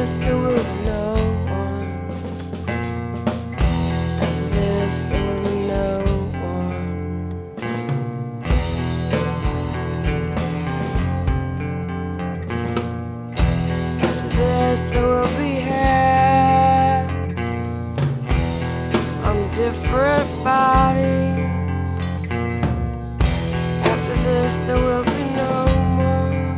this there will be no one. After this there will be no one. After this there will be heads on different bodies. After this there will be no more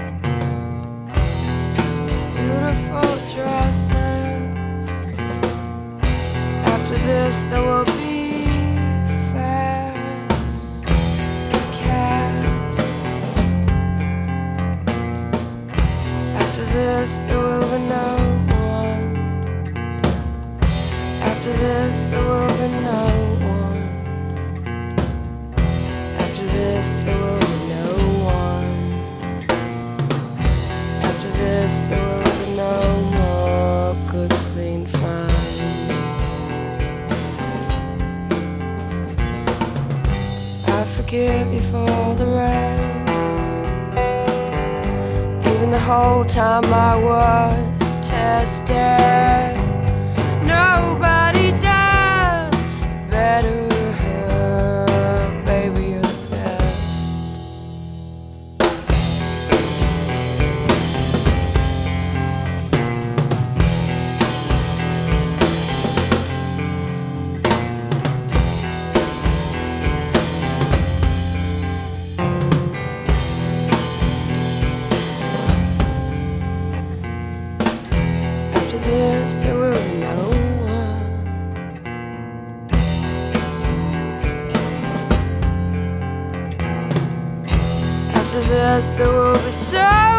beautiful dresses. After this there will be fast cast. After this there will be no one. After this there will be no one. After this there will be no one. After this there will be no more good clean fun. I forgive you for all the rest, even the whole time I was tested. Nobody does better, baby, you're the best. After this there will be no one. After this there will be so